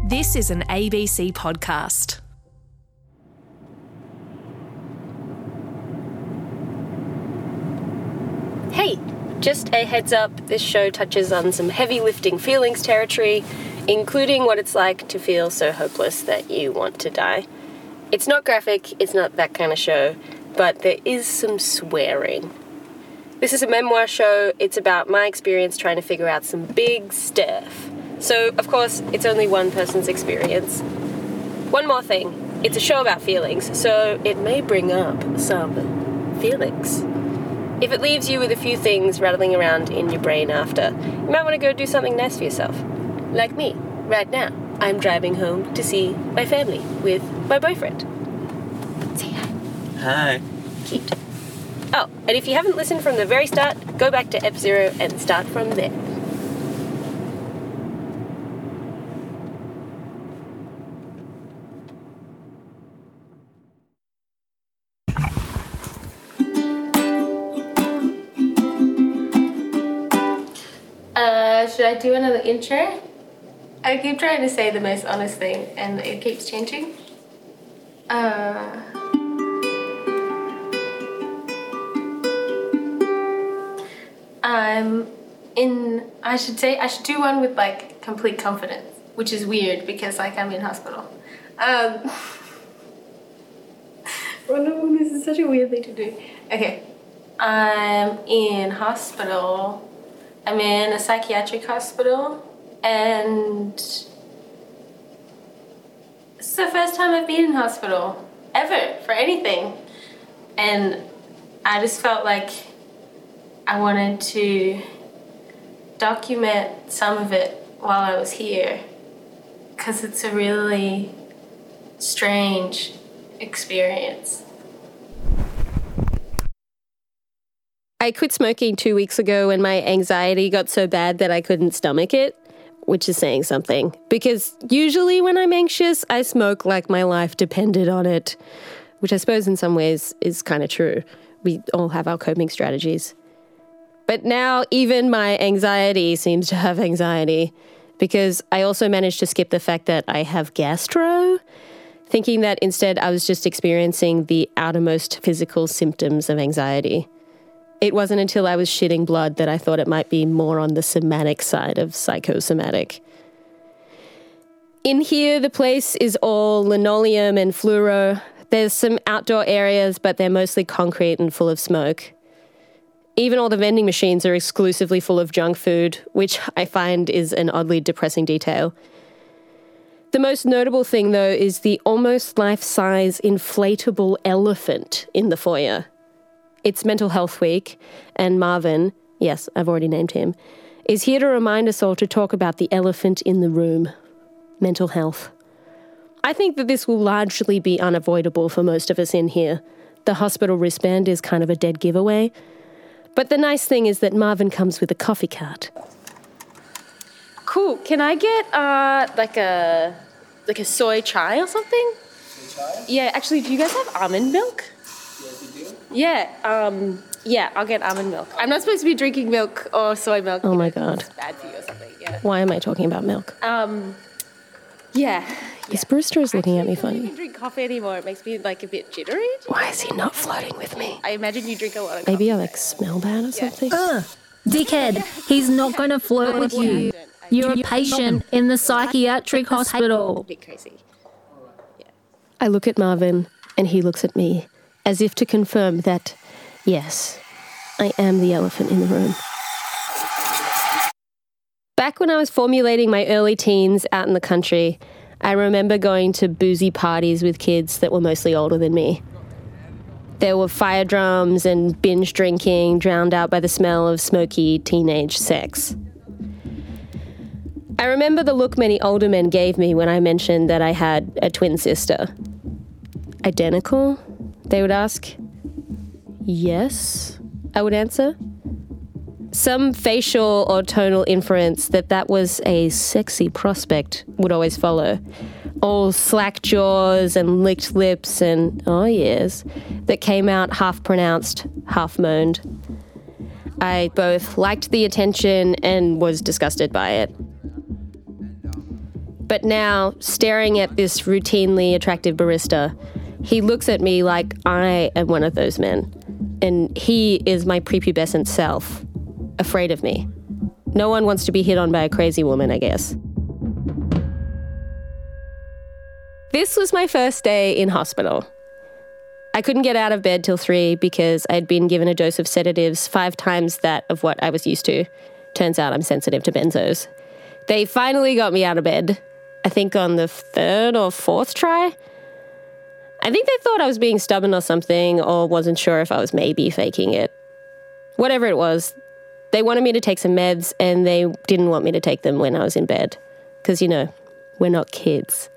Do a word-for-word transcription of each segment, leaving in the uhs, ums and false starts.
This is an A B C podcast. Hey, just a heads up, this show touches on some heavy lifting feelings territory, including what it's like to feel so hopeless that you want to die. It's not graphic, it's not that kind of show, but there is some swearing. This is a memoir show, it's about my experience trying to figure out some big stuff. So, of course, it's only one person's experience. One more thing, it's a show about feelings, so it may bring up some feelings. If it leaves you with a few things rattling around in your brain after, you might want to go do something nice for yourself. Like me, right now. I'm driving home to see my family with my boyfriend. Say hi. Hi. Cute. Oh, and if you haven't listened from the very start, go back to Ep Zero and start from there. Uh, should I do another intro? I keep trying to say the most honest thing, and it keeps changing. Uh... I'm in, I should say, I should do one with, like, complete confidence, which is weird because, like, I'm in hospital. Um... oh no, this is such a weird thing to do. Okay. I'm in hospital. I'm in a psychiatric hospital, and it's the first time I've been in hospital, ever, for anything. And I just felt like I wanted to document some of it while I was here, because it's a really strange experience. I quit smoking two weeks ago when my anxiety got so bad that I couldn't stomach it, which is saying something. Because usually when I'm anxious, I smoke like my life depended on it, which I suppose in some ways is kind of true. We all have our coping strategies. But now even my anxiety seems to have anxiety, because I also managed to skip the fact that I have gastro, thinking that instead I was just experiencing the outermost physical symptoms of anxiety. It wasn't until I was shitting blood that I thought it might be more on the somatic side of psychosomatic. In here, the place is all linoleum and fluoro. There's some outdoor areas, but they're mostly concrete and full of smoke. Even all the vending machines are exclusively full of junk food, which I find is an oddly depressing detail. The most notable thing, though, is the almost life-size inflatable elephant in the foyer. It's Mental Health Week, and Marvin, yes, I've already named him, is here to remind us all to talk about the elephant in the room, mental health. I think that this will largely be unavoidable for most of us in here. The hospital wristband is kind of a dead giveaway. But the nice thing is that Marvin comes with a coffee cart. Cool. Can I get uh, like a like a soy chai or something? Soy chai? Yeah, actually, do you guys have almond milk? Yes, you do? Yeah, um, yeah, I'll get almond milk. I'm not supposed to be drinking milk or soy milk. Oh my God. It's bad for you or something, yeah. Why am I talking about milk? Um, yeah. This Brewster is looking Actually, at me funny. I don't even drink coffee anymore. It makes me, like, a bit jittery. Why is he not flirting with me? I imagine you drink a lot of coffee. Maybe I, like, smell bad or something? Ugh, dickhead, he's not going to flirt with you. You're a patient in the psychiatric hospital. A bit crazy. I look at Marvin, and he looks at me, as if to confirm that, yes, I am the elephant in the room. Back when I was formulating my early teens out in the country, I remember going to boozy parties with kids that were mostly older than me. There were fire drums and binge drinking drowned out by the smell of smoky teenage sex. I remember the look many older men gave me when I mentioned that I had a twin sister. Identical? They would ask. Yes, I would answer. Some facial or tonal inference that that was a sexy prospect would always follow. All slack jaws and licked lips and, oh yes, that came out half pronounced, half moaned. I both liked the attention and was disgusted by it. But now, staring at this routinely attractive barista, he looks at me like I am one of those men. And he is my prepubescent self, afraid of me. No one wants to be hit on by a crazy woman, I guess. This was my first day in hospital. I couldn't get out of bed till three because I'd been given a dose of sedatives five times that of what I was used to. Turns out I'm sensitive to benzos. They finally got me out of bed, I think on the third or fourth try. I think they thought I was being stubborn or something, or wasn't sure if I was maybe faking it. Whatever it was, they wanted me to take some meds and they didn't want me to take them when I was in bed. Because, you know, we're not kids.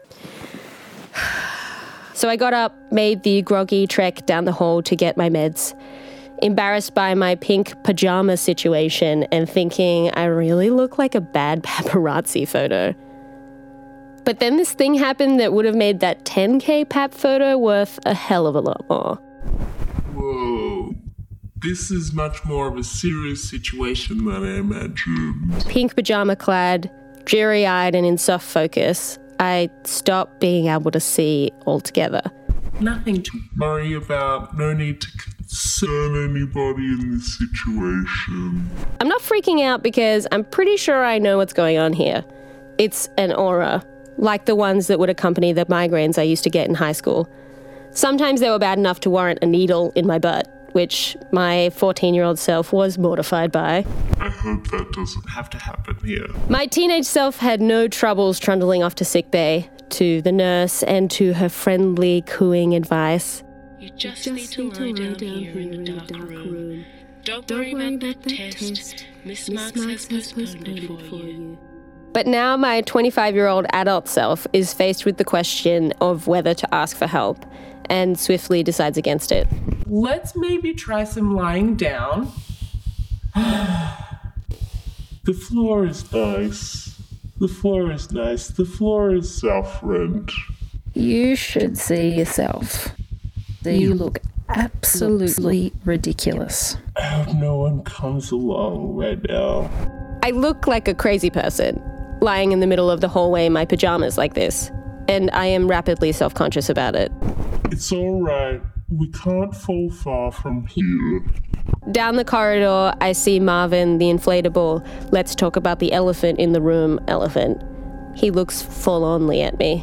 So I got up, made the groggy trek down the hall to get my meds, embarrassed by my pink pajama situation and thinking I really look like a bad paparazzi photo. But then this thing happened that would have made that ten K pap photo worth a hell of a lot more. Whoa. This is much more of a serious situation than I imagined. Pink pajama clad, dreary-eyed and in soft focus, I stopped being able to see altogether. Nothing to worry about, no need to concern anybody in this situation. I'm not freaking out because I'm pretty sure I know what's going on here. It's an aura, like the ones that would accompany the migraines I used to get in high school. Sometimes they were bad enough to warrant a needle in my butt, which my fourteen-year-old self was mortified by. I hope that doesn't have to happen here. My teenage self had no troubles trundling off to sickbay, to the nurse and to her friendly cooing advice. You just, you just need to lie down, down here in the dark, dark room. room. Don't, Don't worry, worry about, about that test. test. Miss Marks has postponed it for you. you. But now my twenty-five-year-old adult self is faced with the question of whether to ask for help, and swiftly decides against it. Let's maybe try some lying down. The floor is nice. The floor is nice. The floor is self-rent. You should see yourself. You look absolutely ridiculous. I hope no one comes along right now. I look like a crazy person, lying in the middle of the hallway in my pajamas like this, and I am rapidly self-conscious about it. It's all right. We can't fall far from here. Down the corridor, I see Marvin, the inflatable, let's talk about the elephant in the room elephant. He looks forlornly at me.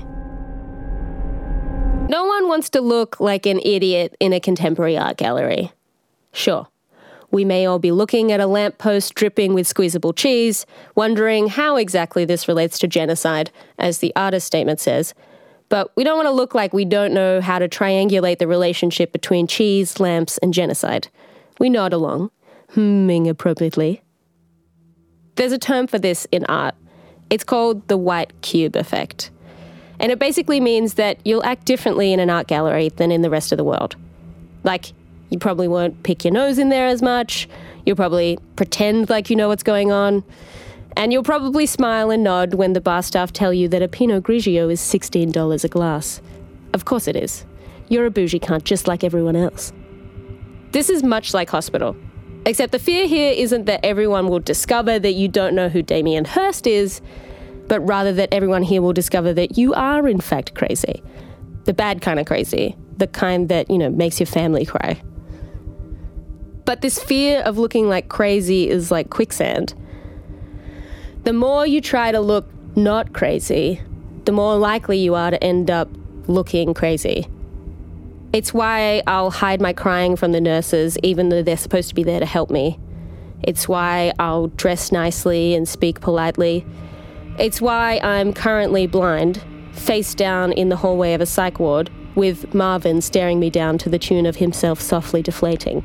No one wants to look like an idiot in a contemporary art gallery. Sure, we may all be looking at a lamppost dripping with squeezable cheese, wondering how exactly this relates to genocide, as the artist statement says, but we don't want to look like we don't know how to triangulate the relationship between cheese, lamps, and genocide. We nod along, humming appropriately. There's a term for this in art. It's called the white cube effect. And it basically means that you'll act differently in an art gallery than in the rest of the world. Like, you probably won't pick your nose in there as much, you'll probably pretend like you know what's going on, and you'll probably smile and nod when the bar staff tell you that a Pinot Grigio is sixteen dollars a glass. Of course it is. You're a bougie cunt just like everyone else. This is much like hospital, except the fear here isn't that everyone will discover that you don't know who Damien Hirst is, but rather that everyone here will discover that you are in fact crazy. The bad kind of crazy, the kind that, you know, makes your family cry. But this fear of looking like crazy is like quicksand. The more you try to look not crazy, the more likely you are to end up looking crazy. It's why I'll hide my crying from the nurses even though they're supposed to be there to help me. It's why I'll dress nicely and speak politely. It's why I'm currently blind, face down in the hallway of a psych ward, with Marvin staring me down to the tune of himself softly deflating.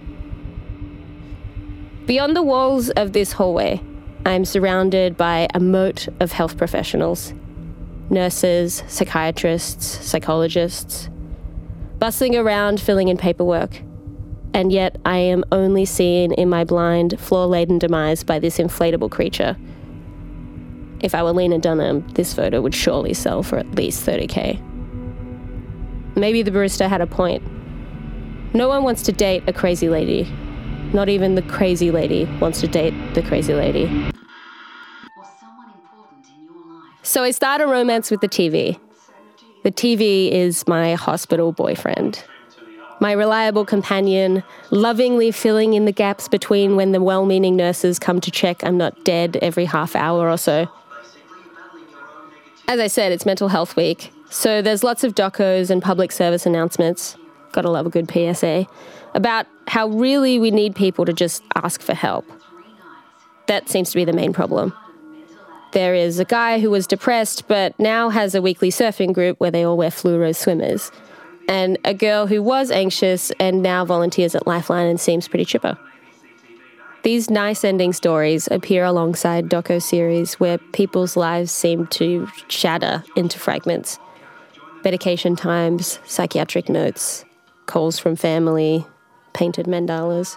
Beyond the walls of this hallway, I'm surrounded by a moat of health professionals. Nurses, psychiatrists, psychologists, bustling around filling in paperwork. And yet I am only seen in my blind, floor-laden demise by this inflatable creature. If I were Lena Dunham, this photo would surely sell for at least thirty K. Maybe the barista had a point. No one wants to date a crazy lady. Not even the crazy lady wants to date the crazy lady. Or someone important in your life. So I start a romance with the T V. The T V is my hospital boyfriend. My reliable companion, lovingly filling in the gaps between when the well-meaning nurses come to check I'm not dead every half hour or so. As I said, it's Mental Health Week, so there's lots of docos and public service announcements, gotta love a good P S A, about how really we need people to just ask for help. That seems to be the main problem. There is a guy who was depressed but now has a weekly surfing group where they all wear fluoro swimmers, and a girl who was anxious and now volunteers at Lifeline and seems pretty chipper. These nice ending stories appear alongside doco-series where people's lives seem to shatter into fragments. Medication times, psychiatric notes, calls from family, painted mandalas.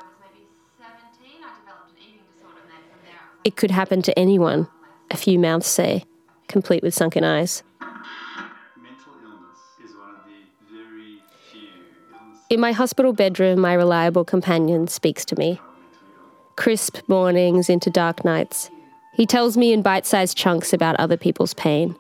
It could happen to anyone, a few mouths say, complete with sunken eyes. In my hospital bedroom, my reliable companion speaks to me. Crisp mornings into dark nights. He tells me in bite-sized chunks about other people's pain.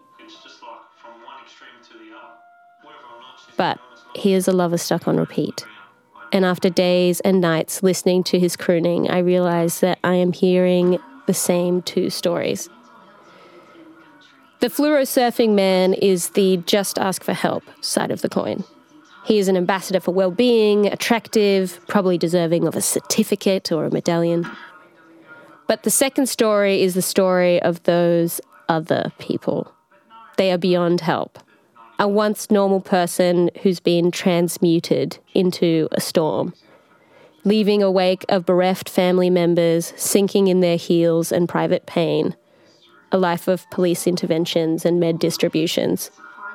But he is a lover stuck on repeat. And after days and nights listening to his crooning, I realize that I am hearing the same two stories. The fluoro surfing man is the just ask for help side of the coin. He is an ambassador for well-being, attractive, probably deserving of a certificate or a medallion. But the second story is the story of those other people. They are beyond help. A once normal person who's been transmuted into a storm, leaving a wake of bereft family members sinking in their heels and private pain, a life of police interventions and med distributions.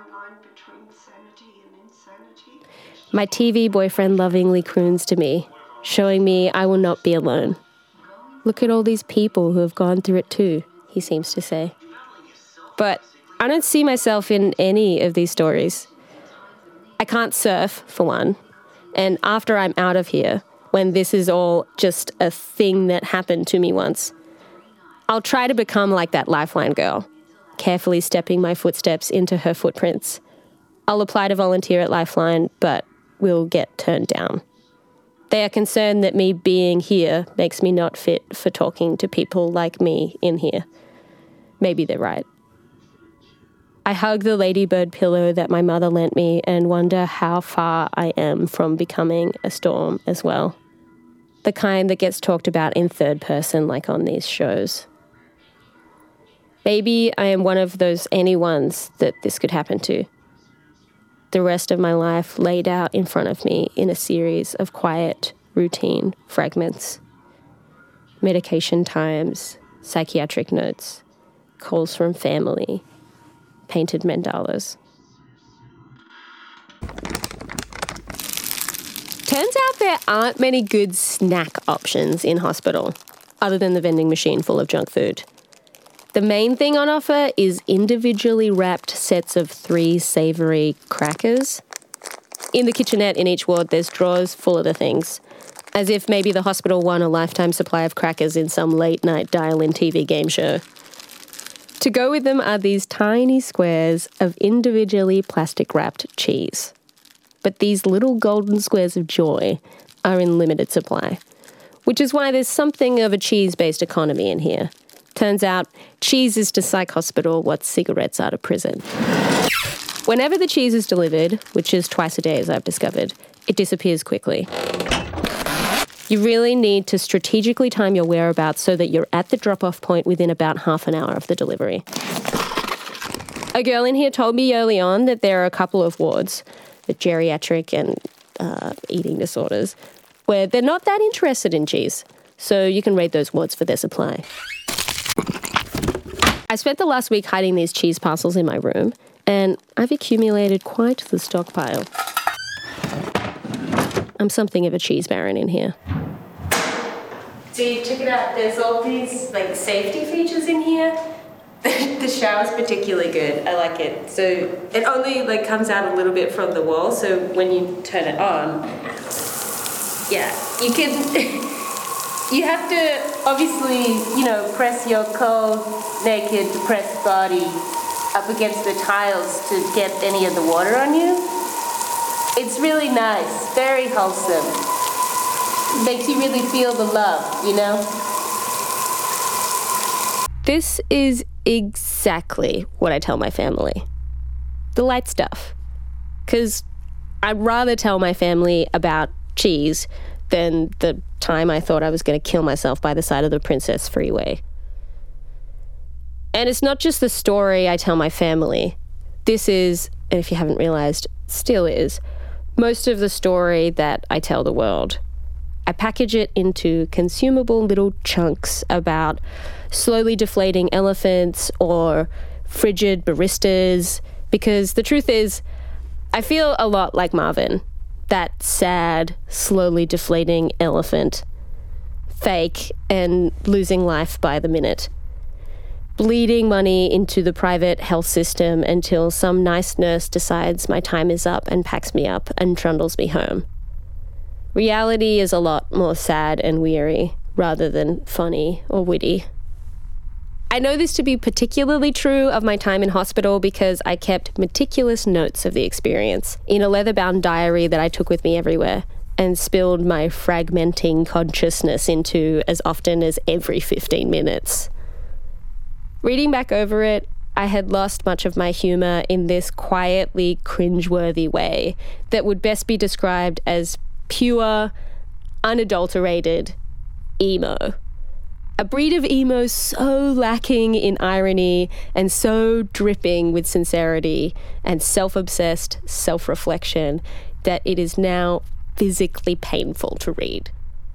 My T V boyfriend lovingly croons to me, showing me I will not be alone. Look at all these people who have gone through it too, he seems to say. But I don't see myself in any of these stories. I can't surf, for one, and after I'm out of here, when this is all just a thing that happened to me once, I'll try to become like that Lifeline girl, carefully stepping my footsteps into her footprints. I'll apply to volunteer at Lifeline, but will get turned down. They are concerned that me being here makes me not fit for talking to people like me in here. Maybe they're right. I hug the ladybird pillow that my mother lent me and wonder how far I am from becoming a storm as well. The kind that gets talked about in third person like on these shows. Maybe I am one of those anyones that this could happen to. The rest of my life laid out in front of me in a series of quiet, routine fragments. Medication times, psychiatric notes, calls from family, painted mandalas. Turns out there aren't many good snack options in hospital, other than the vending machine full of junk food. The main thing on offer is individually wrapped sets of three savoury crackers. In the kitchenette in each ward, there's drawers full of the things, as if maybe the hospital won a lifetime supply of crackers in some late-night dial-in T V game show. To go with them are these tiny squares of individually plastic-wrapped cheese. But these little golden squares of joy are in limited supply, which is why there's something of a cheese-based economy in here. Turns out, cheese is to psych hospital what cigarettes are to prison. Whenever the cheese is delivered, which is twice a day as I've discovered, it disappears quickly. You really need to strategically time your whereabouts so that you're at the drop-off point within about half an hour of the delivery. A girl in here told me early on that there are a couple of wards, the geriatric and uh, eating disorders, where they're not that interested in cheese, so you can raid those wards for their supply. I spent the last week hiding these cheese parcels in my room, and I've accumulated quite the stockpile. I'm something of a cheese baron in here. See, check it out. There's all these like safety features in here. The shower's particularly good. I like it. So it only like comes out a little bit from the wall, so when you turn it on, yeah, you can... You have to, obviously, you know, press your cold, naked, depressed body up against the tiles to get any of the water on you. It's really nice, very wholesome. Makes you really feel the love, you know? This is exactly what I tell my family. The light stuff. Because I'd rather tell my family about cheese than the time I thought I was going to kill myself by the side of the Princess Freeway. And it's not just the story I tell my family. This is, and if you haven't realised, still is, most of the story that I tell the world. I package it into consumable little chunks about slowly deflating elephants or frigid baristas, because the truth is, I feel a lot like Marvin, that sad, slowly deflating elephant, fake and losing life by the minute, bleeding money into the private health system until some nice nurse decides my time is up and packs me up and trundles me home. Reality is a lot more sad and weary rather than funny or witty. I know this to be particularly true of my time in hospital because I kept meticulous notes of the experience in a leather-bound diary that I took with me everywhere and spilled my fragmenting consciousness into as often as every fifteen minutes. Reading back over it, I had lost much of my humour in this quietly cringeworthy way that would best be described as pure, unadulterated emo. A breed of emo so lacking in irony and so dripping with sincerity and self-obsessed self-reflection that it is now physically painful to read.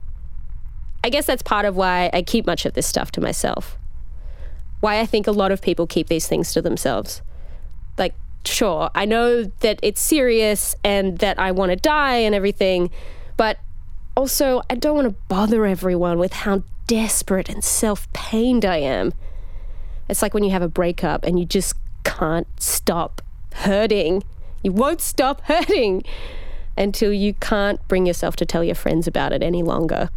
I guess that's part of why I keep much of this stuff to myself. Why I think a lot of people keep these things to themselves. Like, sure, I know that it's serious and that I want to die and everything, but also I don't want to bother everyone with how desperate and self-pained I am. It's like when you have a breakup and you just can't stop hurting. You won't stop hurting until you can't bring yourself to tell your friends about it any longer.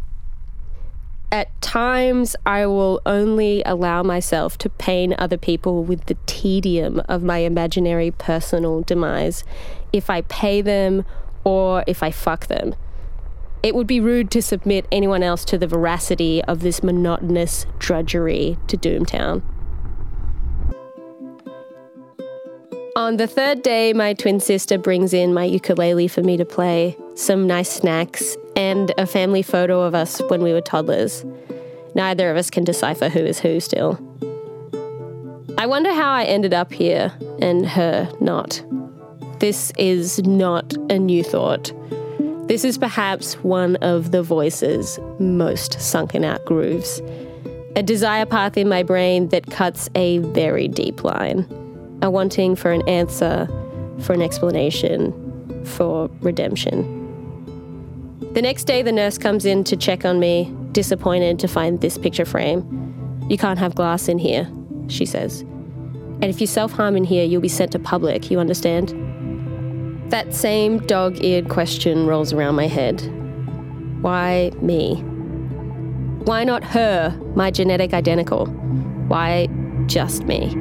At times, I will only allow myself to pain other people with the tedium of my imaginary personal demise if I pay them or if I fuck them. It would be rude to submit anyone else to the veracity of this monotonous drudgery to Doomtown. On the third day, my twin sister brings in my ukulele for me to play, some nice snacks, and a family photo of us when we were toddlers. Neither of us can decipher who is who still. I wonder how I ended up here and her not. This is not a new thought. This is perhaps one of the voice's most sunken out grooves. A desire path in my brain that cuts a very deep line. A wanting for an answer, for an explanation, for redemption. The next day the nurse comes in to check on me, disappointed to find this picture frame. "You can't have glass in here," she says. "And if you self-harm in here, you'll be sent to public, you understand?" That same dog-eared question rolls around my head. Why me? Why not her, my genetic identical? Why just me?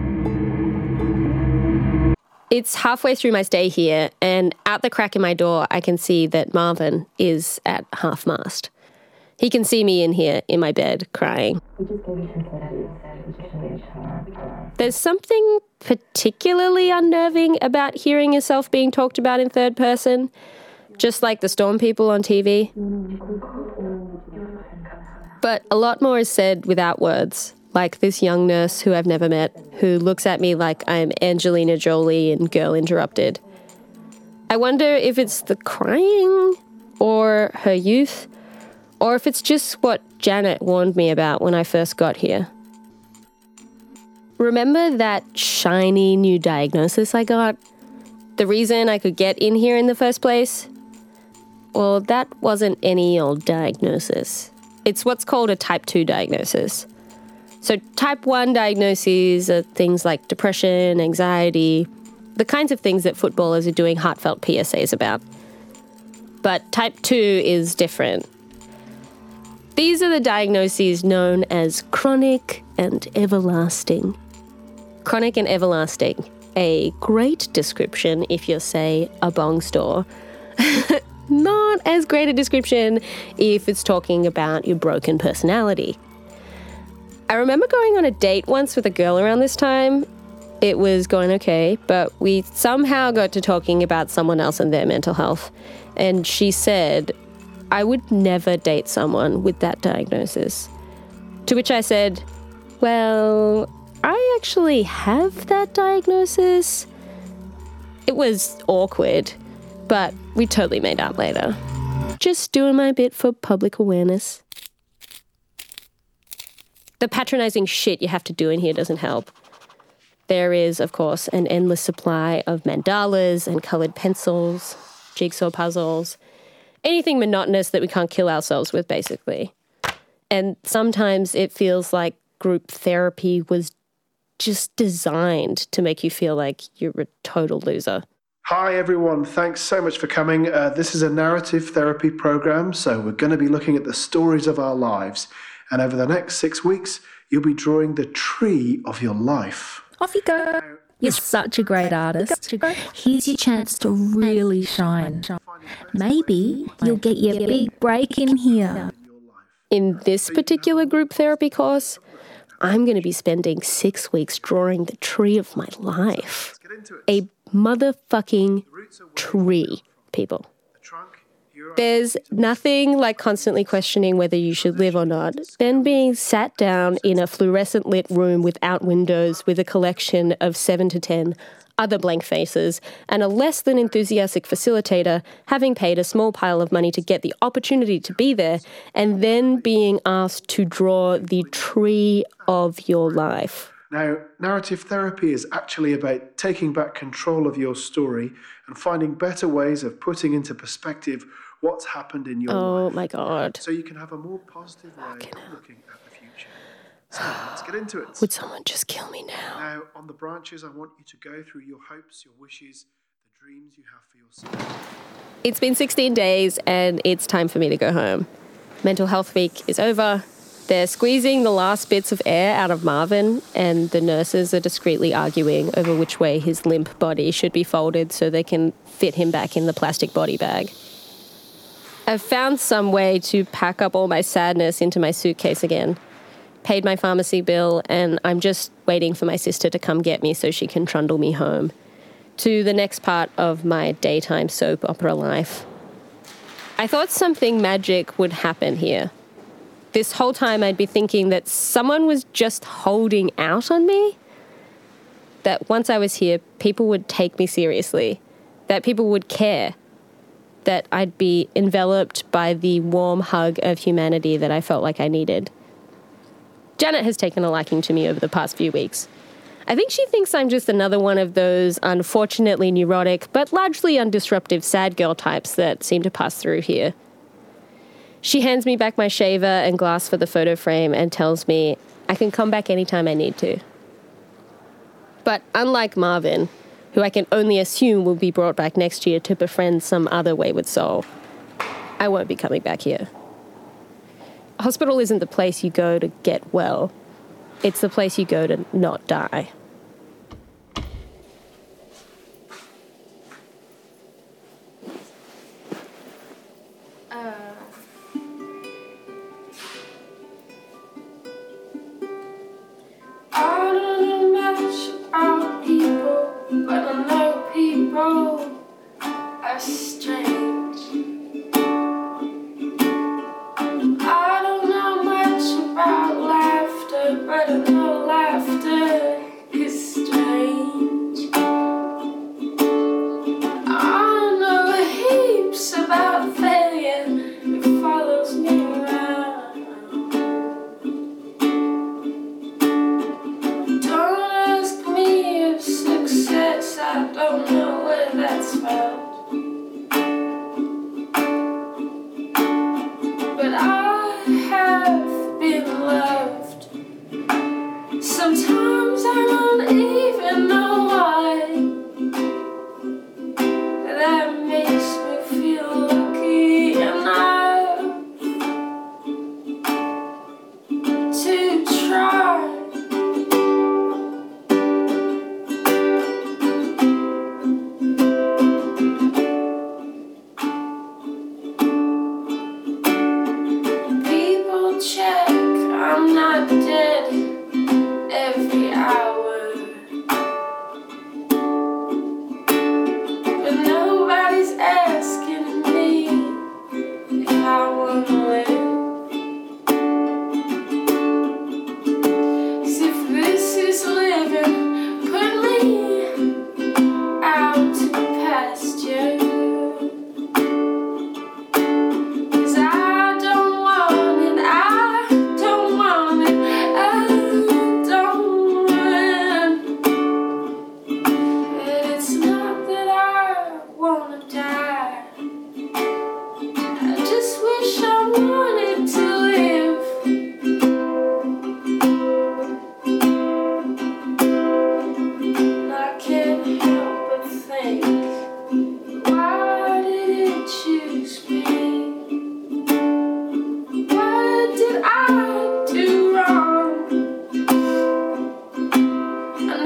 It's halfway through my stay here, and out the crack in my door, I can see that Marvin is at half-mast. He can see me in here, in my bed, crying. There's something particularly unnerving about hearing yourself being talked about in third person, just like the storm people on T V. But a lot more is said without words, like this young nurse who I've never met, who looks at me like I'm Angelina Jolie in Girl Interrupted. I wonder if it's the crying, or her youth, or if it's just what Janet warned me about when I first got here. Remember that shiny new diagnosis I got? The reason I could get in here in the first place? Well, that wasn't any old diagnosis. It's what's called a type two diagnosis. So type one diagnoses are things like depression, anxiety, the kinds of things that footballers are doing heartfelt P S As about. But type two is different. These are the diagnoses known as chronic and everlasting. Chronic and everlasting. A great description if you're, say, a bong store. Not as great a description if it's talking about your broken personality. I remember going on a date once with a girl around this time. It was going okay, but we somehow got to talking about someone else and their mental health. And she said, I would never date someone with that diagnosis. To which I said, well, I actually have that diagnosis. It was awkward, but we totally made out later. Just doing my bit for public awareness. The patronizing shit you have to do in here doesn't help. There is, of course, an endless supply of mandalas and coloured pencils, jigsaw puzzles, anything monotonous that we can't kill ourselves with, basically. And sometimes it feels like group therapy was just designed to make you feel like you're a total loser. Hi everyone, thanks so much for coming. Uh, this is a narrative therapy program, so we're going to be looking at the stories of our lives. And over the next six weeks, you'll be drawing the tree of your life. Off you go. You're such a great artist. Here's your chance to really shine. Maybe you'll get your big break in here. In this particular group therapy course, I'm going to be spending six weeks drawing the tree of my life. A motherfucking tree, people. There's nothing like constantly questioning whether you should live or not, then being sat down in a fluorescent lit room without windows with a collection of seven to ten other blank faces and a less than enthusiastic facilitator having paid a small pile of money to get the opportunity to be there, and then being asked to draw the tree of your life. Now, narrative therapy is actually about taking back control of your story and finding better ways of putting into perspective what's happened in your oh life. Oh my God. So you can have a more positive way okay, of looking at the future. So let's get into it. Would someone just kill me now? Now, on the branches, I want you to go through your hopes, your wishes, the dreams you have for yourself. It's been sixteen days and it's time for me to go home. Mental health week is over. They're squeezing the last bits of air out of Marvin, and the nurses are discreetly arguing over which way his limp body should be folded so they can fit him back in the plastic body bag. I've found some way to pack up all my sadness into my suitcase again. Paid my pharmacy bill, and I'm just waiting for my sister to come get me so she can trundle me home to the next part of my daytime soap opera life. I thought something magic would happen here. This whole time I'd be thinking that someone was just holding out on me. That once I was here, people would take me seriously. That people would care. That I'd be enveloped by the warm hug of humanity that I felt like I needed. Janet has taken a liking to me over the past few weeks. I think she thinks I'm just another one of those unfortunately neurotic but largely undisruptive sad girl types that seem to pass through here. She hands me back my shaver and glass for the photo frame and tells me I can come back anytime I need to. But unlike Marvin, who I can only assume will be brought back next year to befriend some other wayward soul, I won't be coming back here. Hospital isn't the place you go to get well. It's the place you go to not die. I don't know much about people, but I know people are strange. I don't know much about laughter, but I know laughter is strange. I know heaps about failure, it follows me around. Don't ask me if success, I don't know where that's found. But I have been loved. Sometimes I don't even know why. That makes me feel lucky enough to try.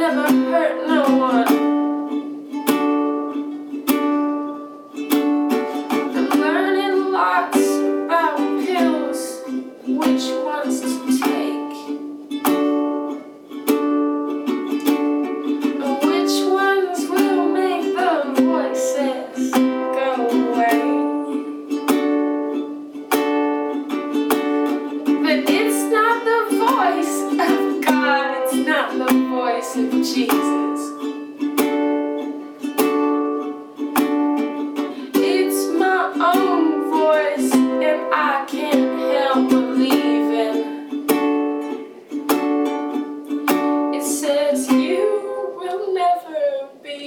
never hurt no one. I'm learning lots about pills, which ones to take, and which ones will make the voices go away. But it's not the voice of God, it's not the voice of Jesus. It's my own voice, and I can't help believing. It says you will never be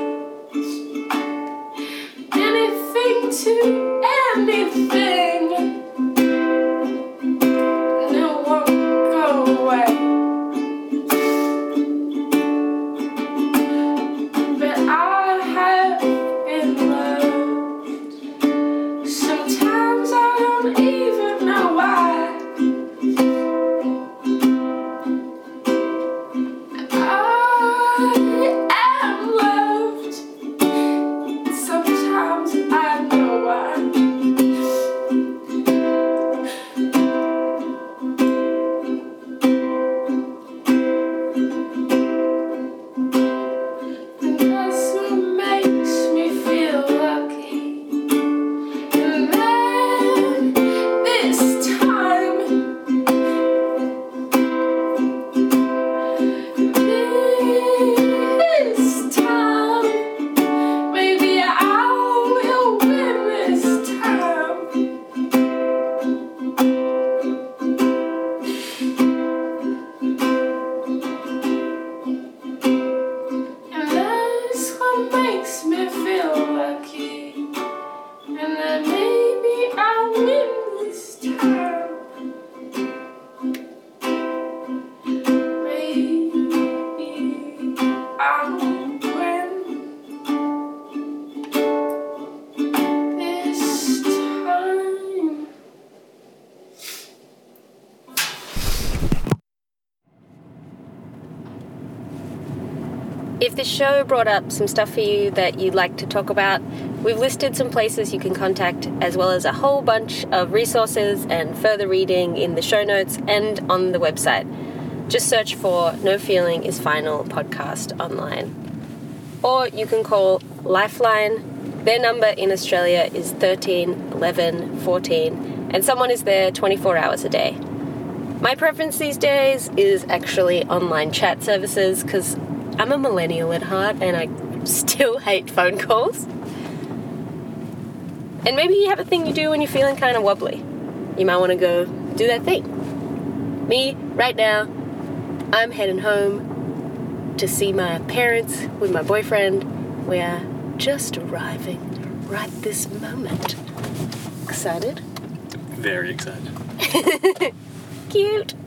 anything to anything. No one go away. But I have been loved. Sometimes I don't even know why. I am loved. Sometimes I know why. And that's what makes me feel lucky. And then this time, this time, maybe I will win this time. And that's what makes me feel lucky. And then maybe I'll win this time. Maybe I'll win this time. If this show brought up some stuff for you that you'd like to talk about, we've listed some places you can contact, as well as a whole bunch of resources and further reading in the show notes and on the website. Just search for No Feeling is Final podcast online. Or you can call Lifeline. Their number in Australia is thirteen eleven fourteen, and someone is there twenty-four hours a day. My preference these days is actually online chat services, because I'm a millennial at heart and I still hate phone calls. And maybe you have a thing you do when you're feeling kind of wobbly. You might want to go do that thing. Me, right now, I'm heading home to see my parents with my boyfriend. We are just arriving right this moment. Excited? Very excited. Cute.